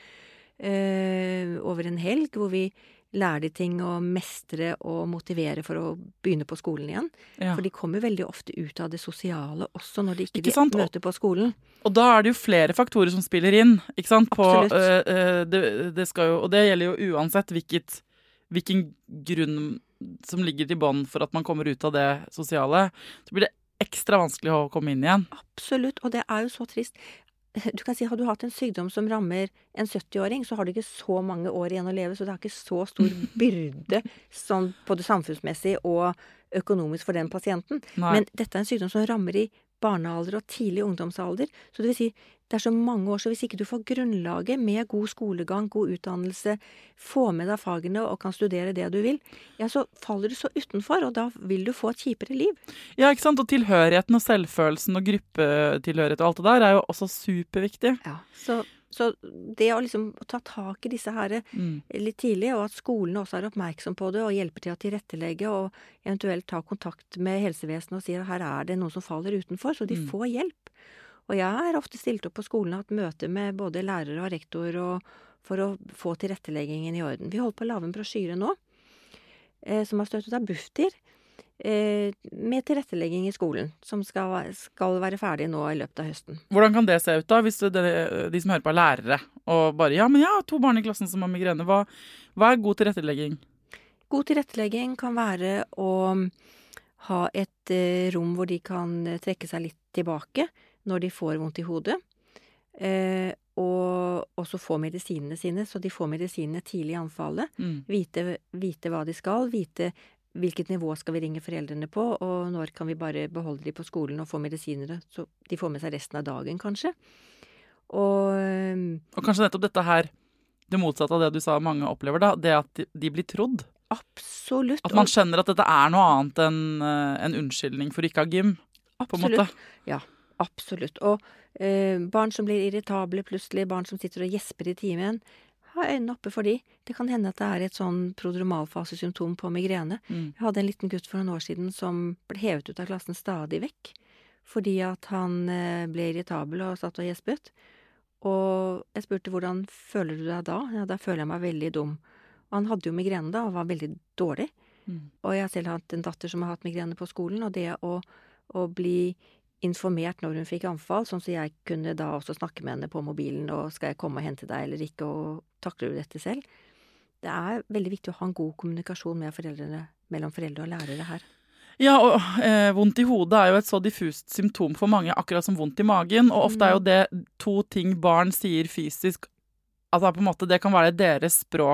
øh, over en helg, hvor vi lærer de ting å mestre og motivere for å begynne på skolen igjen. Ja. For de kommer veldig ofte ut av det sosiale også når de ikke, ikke de møter på skolen. Og da er det jo flere faktorer som spiller inn, ikke sant? På, Absolutt. Øh, det, det skal jo, og det gjelder jo uansett hvilket, hvilken grunn som ligger til bånd for at man kommer ut av det sosiale. Så blir det ekstra vanskelig å komme inn igjen. Absolutt, og det er jo så trist. Du kan si, har du hatt en sykdom som rammer en sytti-åring, så har du ikke så mange år igjen å leve, så det har ikke så stor byrde sånn både samfunnsmessig og økonomisk for den pasienten. Nei. Men dette er en sykdom som rammer i barnealder og tidlig ungdomsalder, så det vil si, det er så mange år, så hvis ikke du får grunnlaget med god skolegang, god utdannelse, få med deg fagene og kan studere det du vil, ja, så faller du så utenfor, og da vil du få et kjipere liv. Ja, ikke sant? Og tilhørigheten og selvfølelsen og gruppetilhørighet og alt det der er jo også superviktig. Ja, så, så det å liksom ta tak i disse her mm. litt tidlig, og at skolene også er oppmerksom på det, og hjelper til å tilrettelegge, og eventuelt ta kontakt med helsevesenet og si at her er det noen som faller utenfor, så de mm. får hjelp. Og jeg har ofte stilt opp på skolen og hatt møte med både lærere og rektor og for å få tilretteleggingen i orden. Vi holder på å lage en brosjyre nå, eh, som har støttet av Bufdir, eh, med tilrettelegging i skolen, som skal, skal være ferdig nå i løpet av høsten. Hvordan kan det se ut da, hvis det, de som hører på er lærere, og bare, ja, men jeg har to barn i klassen som har migrene, hva, hva er god tilrettelegging? God tilrettelegging kan være å ha et eh, rom hvor de kan trekke seg litt tilbake, når de får vondt i hodet, eh, og også få medisinene sine, så de får medisinene tidlig i anfallet, mm. vite, vite hva de skal, vite hvilket nivå skal vi ringe foreldrene på, og når kan vi bare beholde de på skolen og få medisinere, så de får med seg resten av dagen kanskje. Og, og kanskje nettopp dette her, det motsatte av det du sa mange opplever da, det at de, de blir trodd. Absolutt. At man skjønner at dette er noe annet enn en unnskyldning for ikke å ha gym, absolutt. På en måte. Ja. Absolutt. Og eh, barn som blir irritable plutselig, barn som sitter og gjesper i timen, ha øynene oppe for de. Det kan hende at det er et sånn prodromalfasesymptom på migrene. Mm. Jeg hadde en liten gutt for noen år siden som ble hevet ut av klassen stadig vekk, fordi at han eh, ble irritabel og satt og gjespet. Og jeg spurte, hvordan føler du deg da? Ja, da føler jeg meg veldig dum. Og han hadde jo migrene da, og var veldig dårlig. Mm. Og jeg har selv hatt en datter som har hatt migrene på skolen, og det å, å bli informert når hun fikk anfall, sånn så jeg kunne da også snakke med henne på mobilen, og skal jeg komme og hente deg eller ikke, og takler du dette selv? Det er veldig viktig å ha en god kommunikasjon med foreldrene, mellom foreldre og lærere her. Ja, og eh, vondt i hodet er jo et så diffust symptom for mange, akkurat som vondt i magen, og ofte er jo det to ting barn sier fysisk, altså på en måte det kan være deres språk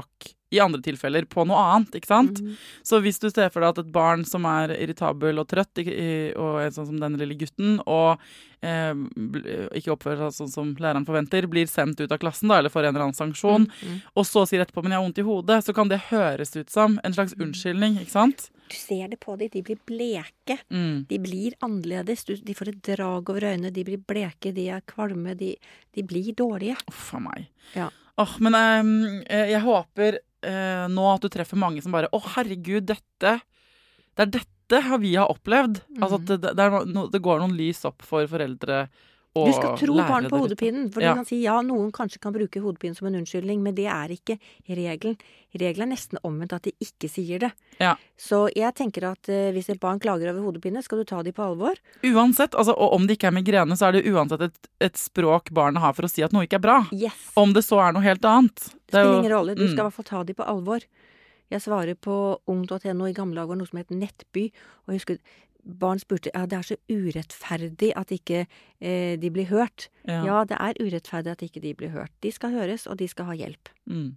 i andre tilfeller på noe annet, ikke sant? Mm. Så hvis du ser for deg at et barn som er irritabel og trøtt, og er sånn som den lille gutten, og eh, ikke oppfører seg sånn som læreren forventer, blir sendt ut av klassen da, eller får en eller annen sanksjon, Mm. Mm. og så sier etterpå, men jeg har vondt i hodet, så kan det høres ut som en slags unnskyldning, ikke sant? Du ser det på dem, de blir bleke. Mm. De blir annerledes, du, de får et drag over øynene, de blir bleke, de er kvalme, de, de blir dårlige. Uff a meg. Ja. Åh, men eh, jeg håper eh, nå at du treffer mange som bare, å herregud, dette, det er dette vi har opplevd. Mm. Altså at det, det, er no, det går noen lys opp for foreldre og Du skal tro lærere barn på der ute. hodepinen, for Ja. du kan si ja, noen kanskje kan bruke hodepinen som en unnskyldning, men det er ikke regelen. Regelen er nesten omvendt at de ikke sier det. Ja. Så jeg tenker at eh, hvis et barn klager over hodepine, skal du ta dem på alvor. Uansett, altså, og om det ikke er migrene, så er det uansett et, et språk barnet har for å si at noe ikke er bra. Yes. Om det så er noe helt annet. Det spiller er jo- ingen rolle. Du skal i mm. hvert fall ta dem på alvor. Jeg svarer på ung punktum no. I gamle dager var det noe som het Nettby. Og jeg husker barn spurte ja, det er så urettferdig at ikke eh, de blir hørt. Ja. Ja, det er urettferdig at ikke de blir hørt. De skal høres, og de skal ha hjelp. Mm.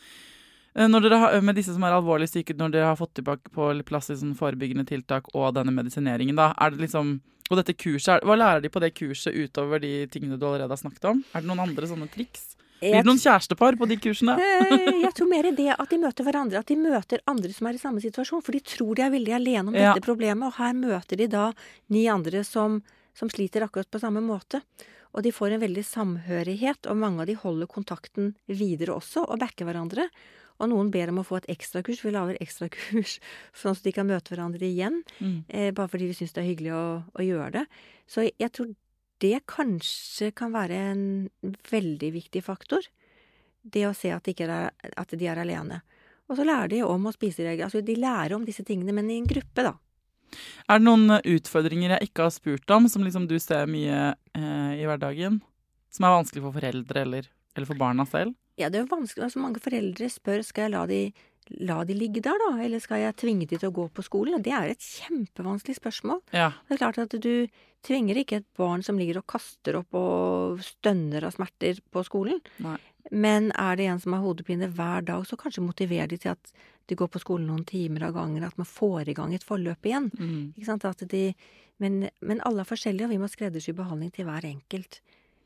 Eh, Når dere har, med disse som er alvorlig syke, når dere har fått tilbake på plass i sånn forebyggende tiltak og denne medisineringen, da, er det liksom, og dette kurset, er- hva lærer de på det kurset utover de tingene du allerede har snakket om? Er det noen andre sånne triks? Blir Jeg, det noen kjærestepar på de kursene? eh, jeg tror mer i det at de møter hverandre, at de møter andre som er i samme situasjon, for de tror de er veldig alene om Ja. dette problemet, og her møter de da ni andre som, som sliter akkurat på samme måte. Og de får en veldig samhørighet, og mange av de holder kontakten videre også, og backer hverandre. Og noen ber om å få et ekstrakurs. Vi lager ekstrakurs sånn at de kan møte hverandre igjen. Mm. Eh, bare fordi vi syns det er hyggelig å, å gjøre det. Så jeg tror det kanskje kan være en veldig viktig faktor. Det å se at de, ikke er, at de er alene. Og så lærer de om å spise regler. Altså de lærer om disse tingene, men i en gruppe, da. Er det noen utfordringer jeg ikke har spurt om, som liksom du ser mye eh, i hverdagen? Som er vanskelig for foreldre eller, eller for barna selv? Ja, det er jo vanskelig. Altså, mange foreldre spør skal jeg la de, la de ligge der, da? Eller skal jeg tvinge de til å gå på skolen? Og det er et kjempevanskelig spørsmål. Ja. Det er klart at du tvinger ikke et barn som ligger og kaster opp og stønner av smerter på skolen. Nei. Men er det en som har hodepine hver dag, så kanskje motiverer de til at de går på skolen noen timer av gangen, at man får i gang et forløp igjen. Mm. Ikke sant? At de, men, men alle er forskjellige, og vi må skreddersy behandling til hver enkelt.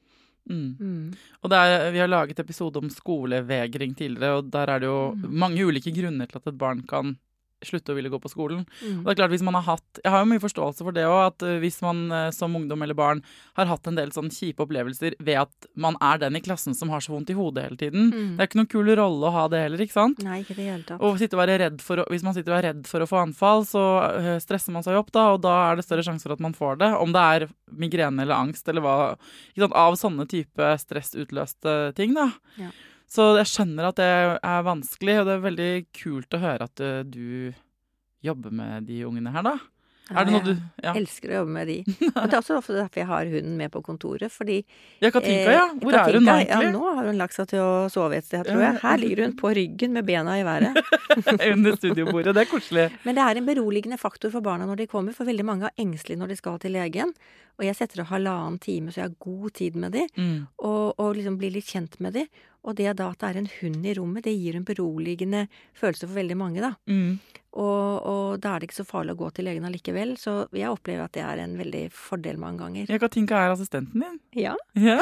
Mm. Mm. Og det er, vi har laget episode om skolevegring tidligere, og der er det jo Mm. mange ulike grunner til at et barn kan slutte å ville gå på skolen. Mm. Og det er klart, hvis man har hatt, jeg har jo mye forståelse for det også, at uh, hvis man uh, som ungdom eller barn har hatt en del sånn kjipe opplevelser ved at man er den i klassen som har så vondt i hodet hele tiden, Mm. det er ikke noen kul rolle å ha det heller, ikke sant? Nei, ikke det hele tatt. Og sitte og være redd for å, hvis man sitter og er redd for å få anfall, så uh, stresser man seg opp da, og da er det større sjanse for at man får det, om det er migrene eller angst eller hva, ikke sant, av sånne type stressutløste ting da. Ja. Så jeg skjønner at det er vanskelig, og det er veldig kult å høre at uh, du jobber med de ungene her da. Ja, Er det noe jeg du... Ja, elsker å jobbe med de. Men det er også ofte derfor jeg har hunden med på kontoret, fordi ja Katinka, ja. eh, Hvor er hun nå Katinka, egentlig? Ja, nå har hun lagt seg til å sove et sted, tror jeg. Her ligger hun på ryggen med bena i været. Under studiobordet, det er koselig. Men det er en beroligende faktor for barna når de kommer, for veldig mange er engstelige når de skal til legen. Og jeg setter av halvannen time, så jeg har god tid med de, Mm. og, og liksom blir litt kjent med de. Og det da at det er en hund i rommet, det gir en beroligende følelse for veldig mange, da. Mm. Og, og da er det ikke så farlig å gå til legen allikevel, så jeg opplever at det er en veldig fordel mange ganger. Ja, Katinka er assistenten din. Ja. Ja.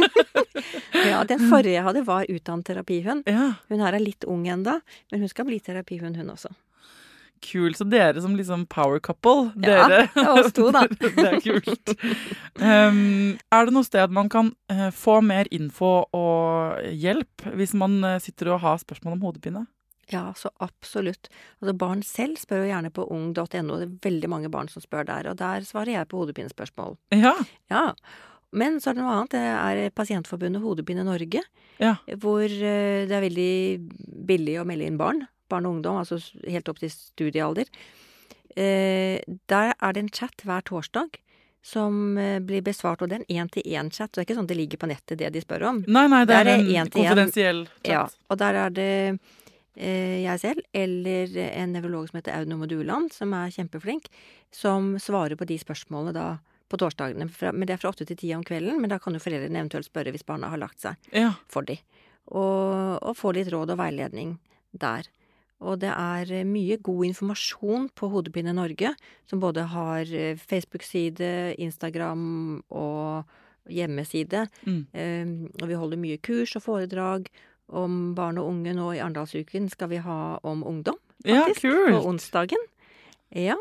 Ja, den forrige jeg hadde var utdannet terapihund. Ja. Hun her er litt ung enda, men hun skal bli terapihund, hun også. Kul, så dere som liksom power couple, Ja, dere. det er oss to, da. Det er kult. Um, er det noe sted man kan uh, få mer info og hjelp hvis man uh, sitter og har spørsmål om hodepine? Ja, så absolutt. Altså barn selv spør jo gjerne på ung punktum no. Det er veldig mange barn som spør der, og der svarer jeg på hodepinespørsmål. Ja. Ja. Men så er det noe annet. Det er Pasientforbundet Hodepine Norge, Ja. hvor eh, det er veldig billig å melde inn barn. Barn og ungdom, altså helt opp til studiealder. Eh, der er det en chat hver torsdag som eh, blir besvart, og det er en én-til-én-chat. Så det er ikke sånn det ligger på nettet, det de spør om. Nei, nei, det Der er er en en til en. konfidensiell chat. Ja, og der er det eh, jeg selv, eller en nevrolog som heter Audun Moduland, som er kjempeflink, som svarer på de spørsmålene da på torsdagene. Fra, men det er fra åtte til ti om kvelden, men da kan jo foreldrene eventuelt spørre hvis barna har lagt seg Ja. for de. Og, og få litt råd og veiledning der. Og det er mye god informasjon på Hodepine Norge, som både har Facebook-side, Instagram og hjemmeside. Mm. Um, og vi holder mye kurs og foredrag om barn og unge. Nå i Arendalsuken skal vi ha om ungdom, faktisk, ja, kult. på onsdagen. Ja,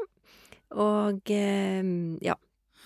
og um, ja.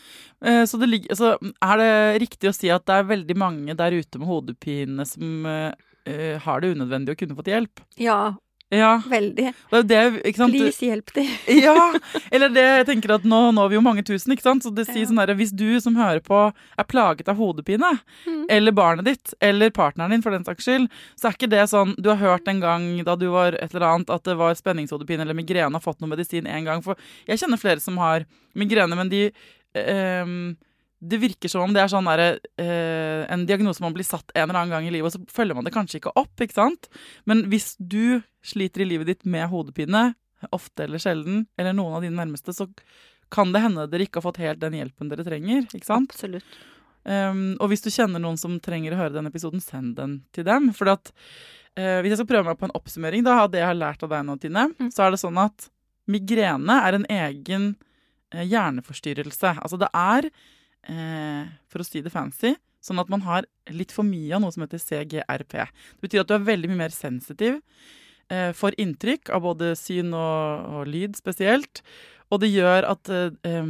Så det ligger, altså, er det riktig å si at det er veldig mange der ute med hodepine som uh, har det unødvendig å kunne fått hjelp? Ja, ja. veldig. Det, ikke sant? Please, hjelp de. Ja, eller det jeg tenker at nå når vi jo mange tusen, ikke sant? Så det sier ja. Sånn der, hvis du som hører på er plaget av hodepine, mm. eller barnet ditt, eller partneren din for den saks skyld, så er ikke det sånn, du har hørt en gang da du var et eller annet, at det var spenningshodepine eller migrene, har fått noe medisin en gang, for jeg kjenner flere som har migrene, men de Um, det virker som om det er sånn der, uh, en diagnose man blir satt en eller annen gang i livet, og så følger man det kanskje ikke opp, ikke sant? Men hvis du sliter i livet ditt med hodepine, ofte eller sjelden, eller noen av dine nærmeste, så kan det hende dere ikke har fått helt den hjelpen dere trenger, ikke sant? Absolutt. Um, og hvis du kjenner noen som trenger å høre denne episoden, send den til dem, for at uh, hvis jeg skal prøve meg på en oppsummering da, av det jeg har lært av deg nå, Tine, mm. så er det sånn at migrene er en egen hjerneforstyrrelse. Altså det er, eh, for å si det fancy, sånn at man har litt for mye av noe som heter C G R P. Det betyr at du er veldig mye mer sensitiv eh, for inntrykk av både syn og, og lyd spesielt, og det gjør at eh,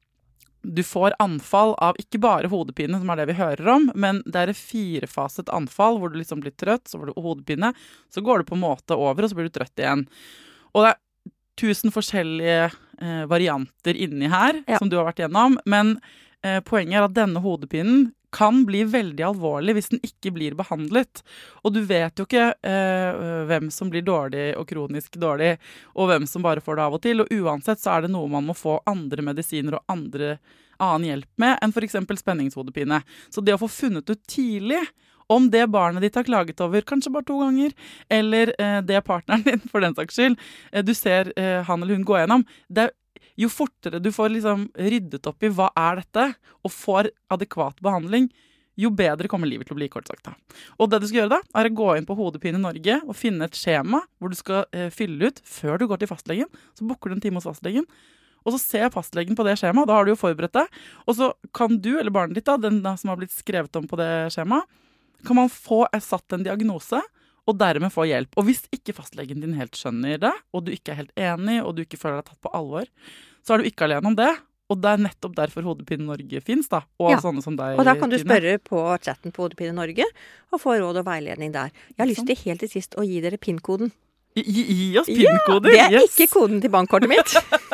du får anfall av ikke bare hodepine, som er det vi hører om, men det er et firefaset anfall hvor du liksom blir trøtt, så får du hodepine, så går det på en måte over, og så blir du trøtt igjen. Og det er tusen forskjellige eh, varianter inni her, ja. Som du har vært gjennom, men eh, poenget er at denne hodepinen kan bli veldig alvorlig hvis den ikke blir behandlet. Og du vet jo ikke eh, hvem som blir dårlig og kronisk dårlig, og hvem som bare får det av og til, og uansett så er det noe man må få andre medisiner og andre, annen hjelp med enn for eksempel spenningshodepine. Så det å få funnet ut tidlig om det barnet ditt har klaget over, kanskje bare to ganger, eller eh, det partneren din, for den saks skyld, eh, du ser eh, han eller hun gå gjennom, det er, jo fortere du får liksom ryddet opp i hva er dette, og får adekvat behandling, jo bedre kommer livet til å bli, kort sagt da. Og det du skal gjøre da, er å gå inn på Hodepine Norge og finne et skjema hvor du skal eh, fylle ut før du går til fastlegen, så booker du en time hos fastlegen, og så ser fastlegen på det skjemaet, da har du jo forberedt det, og så kan du eller barnet ditt da, den da, som har blitt skrevet om på det skjemaet, kan man få satt en diagnose, og dermed få hjelp. Og hvis ikke fastlegen din helt skjønner det, og du ikke er helt enig, og du ikke føler deg tatt på alvor, så er du ikke alene om det. Og det er nettopp derfor Hodepine Norge finnes da, og ja. Sånne som deg. Og da kan du spørre på chatten på Hodepine Norge, og få råd og veiledning der. Jeg har lyst til helt til sist å gi dere PIN-koden. Gi, gi oss PIN-koder? Ja, det er yes. Ikke koden til bankkortet mitt.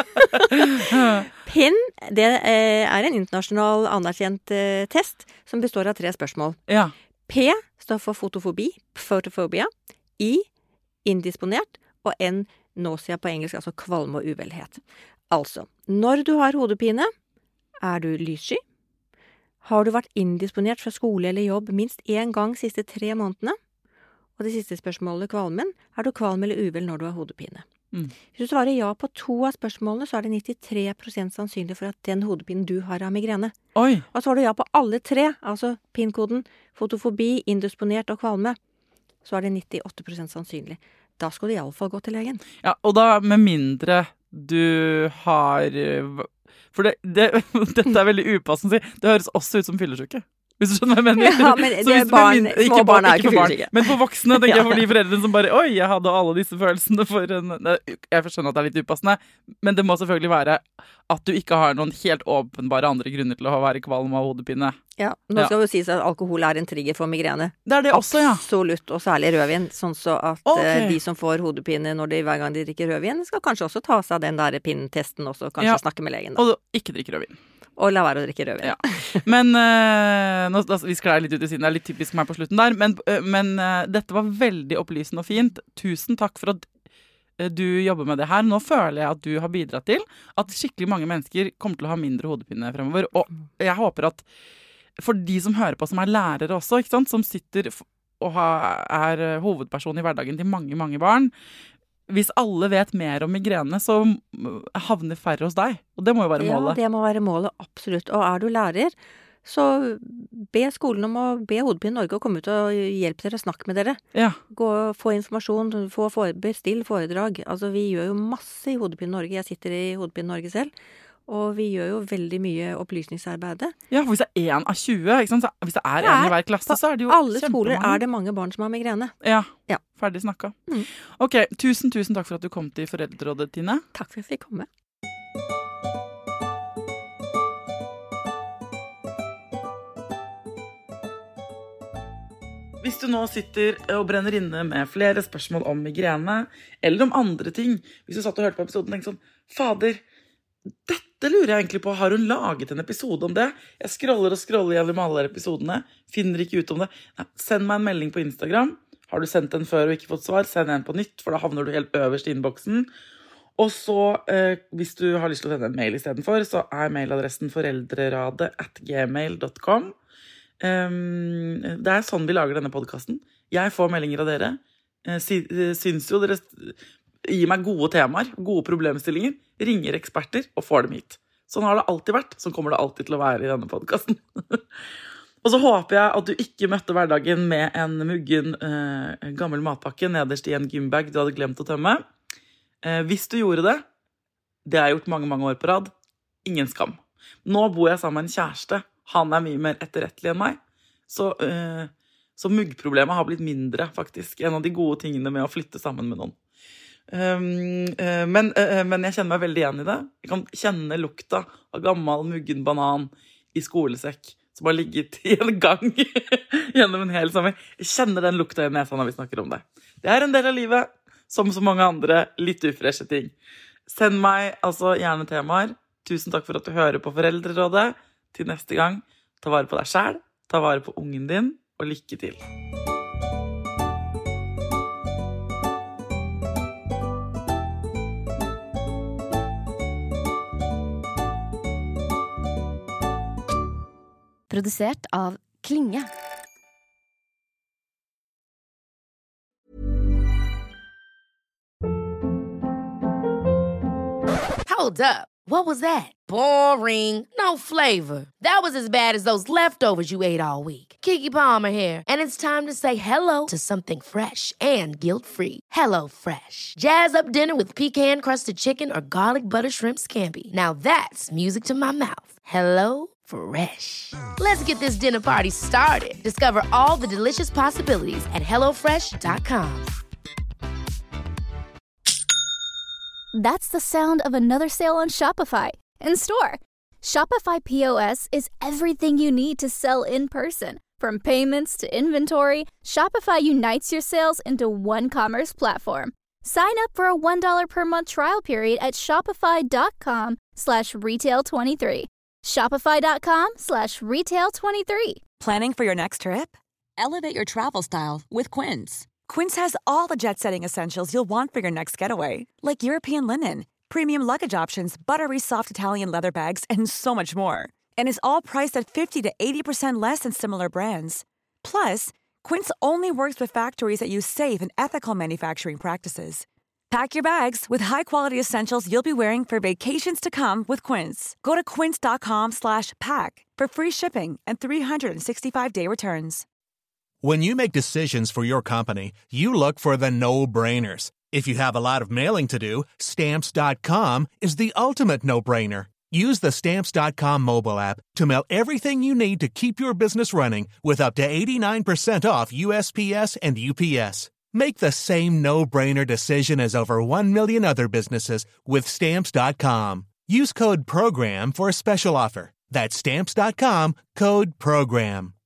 PIN, det er en internasjonal anerkjent test som består av tre spørsmål. Ja. P står for fotofobi, photofobia, I, indisponert, og N, nausea på engelsk, altså kvalme og uvelhet. Altså, når du har hodepine, er du lyssky? Har du vært indisponert fra skole eller jobb minst en gang siste tre månedene? Og det siste spørsmålet, kvalmen, er du kvalm eller uvel når du har hodepine? Mm. Hvis du svarer ja på to av spørsmålene, så er det nittitre prosent sannsynlig for at den hodepinen du har er migrene. Oi. Og svarer du ja på alle tre, altså PIN-koden, fotofobi, indisponert og kvalme, så er det nittiåtte prosent sannsynlig. Da skal du i alle fall gå til legen. Ja, og da med mindre du har... For det, det, dette er veldig upassende å si. Det høres også ut som fyllesyke. Hvis du skjønner hva jeg mener. Ja, men det er barn, min, små barn er ikke fyllesyke. Men for voksne, tenker jeg, for de foreldrene som bare, oi, jeg hadde alle disse følelsene for en... Jeg skjønner at det er litt upassende, men det må selvfølgelig være at du ikke har noen helt åpenbare andre grunner til å være kvalm av hodepine. Ja, nå skal ja. jo sies at alkohol er en trigger for migrene. Det er det også, ja. Absolutt, og særlig rødvin, sånn så at okay. de som får hodepine når de, hver gang de drikker rødvin, skal kanskje også ta seg av den der PIN-testen også, kanskje ja. snakke med legen. Da. Og ikke drikke rødvin. Og la være å drikke rødvin. Ja. Men uh, nå, altså, vi sklei litt ut i siden, det er litt typisk meg på slutten der, men, uh, men uh, dette var veldig opplysende og fint. Tusen takk for at uh, du jobber med det her. Nå føler jeg at du har bidratt til at skikkelig mange mennesker kommer til å ha mindre hodepine fremover. Og jeg håper at for de som hører på, som er lærere også, ikke sant, som sitter og har, er hovedperson i hverdagen til mange, mange barn, hvis alle vet mer om migrene, så havner færre hos deg. Og det må jo være målet. Ja, det må være målet, absolutt. Og er du lærer, Så be skolen om å be Hodepine Norge å komme ut og hjelpe dere, snakke med dere. Ja. Gå og få informasjon, få for, bestill foredrag. Altså, vi gjør jo masse i Hodepine Norge. Jeg sitter i Hodepine Norge selv. Og vi gjør jo veldig mye opplysningsarbeid. Ja, for hvis det er én av tjue, ikke sant? Så hvis det er én i hver klasse, så er det jo alle kjempemange. Alle skoler er det mange barn som har migrene. Ja, ja. Ferdig snakka. Mm. Ok, tusen, tusen takk for at du kom til Foreldrerådet, Tine. Takk for at jeg fikk komme. Hvis du nå sitter og brenner inne med flere spørsmål om migrene, eller om andre ting, hvis du satt og hørte på episoden og tenkte sånn, fader, dette lurer jeg egentlig på, har hun laget en episode om det? Jeg scroller og scroller gjennom alle episodene, finner ikke ut om det. Nei, send meg en melding på Instagram. Har du sendt den før og ikke fått svar, send en på nytt, for da havner du helt øverst i innboksen. Og så, eh, hvis du har lyst til å sende en mail i stedet for, så er mailadressen foreldreradet at gmail dot com. Um, det er sånn vi lager denne podcasten. Jeg får meldinger av dere. Jeg syns jo dere gir meg gode temaer, gode problemstillinger, ringer eksperter og får dem hit. Sånn har det alltid vært, sånn kommer det alltid til å være i denne podcasten. Og så håper jeg at du ikke møtte hverdagen med en muggen uh, gammel matpakke nederst i en gymbag du hadde glemt å tømme. Uh, hvis du gjorde det, det har jeg gjort mange, mange år på rad, ingen skam. Nå bor jeg sammen med en kjæreste. Han er mye mer etterrettelig enn meg. Så, uh, så muggproblemet har blitt mindre, faktisk. En av de gode tingene med å flytte sammen med noen. Um, uh, men, uh, men jeg kjenner meg veldig igjen i det. Jeg kan kjenne lukta av gammel muggen banan i skolesekk som har ligget i en gang gjennom en hel sommer. Jeg kjenner den lukta i nesa når vi snakker om det. Det er en del av livet, som så mange andre litt ufreshe ting. Send meg altså gjerne temaer. Tusen takk for at du hører på Foreldrerådet. Til neste gang, ta vare på deg selv, ta vare på ungen din, og lykke til. Produsert av Klinge. Hold up. What was that? Boring. No flavor. That was as bad as those leftovers you ate all week. Keke Palmer here, and it's time to say hello to something fresh and guilt-free. Hello Fresh. Jazz up dinner with pecan-crusted chicken or garlic butter shrimp scampi. Now that's music to my mouth. Hello Fresh. Let's get this dinner party started. Discover all the delicious possibilities at hello fresh dot com. That's the sound of another sale on Shopify in-store. Shopify P O S is everything you need to sell in person. From payments to inventory, Shopify unites your sales into one commerce platform. Sign up for a one dollar per month trial period at shopify.com slash retail 23. Shopify.com slash retail 23. Planning for your next trip? Elevate your travel style with Quince. Quince has all the jet-setting essentials you'll want for your next getaway, like European linen, premium luggage options, buttery soft Italian leather bags, and so much more. And is all priced at fifty to eighty percent less than similar brands. Plus, Quince only works with factories that use safe and ethical manufacturing practices. Pack your bags with high-quality essentials you'll be wearing for vacations to come with Quince. Go to quince.com slash pack for free shipping and three sixty-five day returns. When you make decisions for your company, you look for the no-brainers. If you have a lot of mailing to do, Stamps dot com is the ultimate no-brainer. Use the Stamps dot com mobile app to mail everything you need to keep your business running with up to eighty-nine percent off U S P S and U P S. Make the same no-brainer decision as over one million other businesses with Stamps dot com. Use code PROGRAM for a special offer. That's Stamps dot com, code PROGRAM.